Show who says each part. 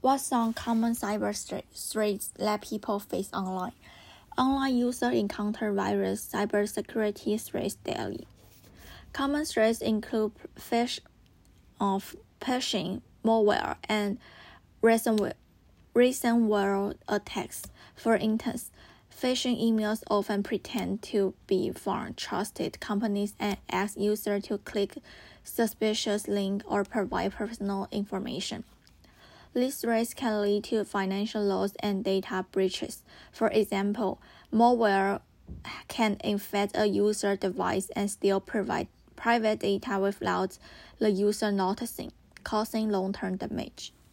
Speaker 1: What some common cyber threats that people face online? Online users encounter various cybersecurity threats daily. Common threats include phishing, malware, and ransomware attacks. For instance, phishing emails often pretend to be from trusted companies and ask users to click suspicious links or provide personal information. These threats can lead to financial loss and data breaches. For example, malware can infect a user device and steal private data without the user noticing, causing long-term damage.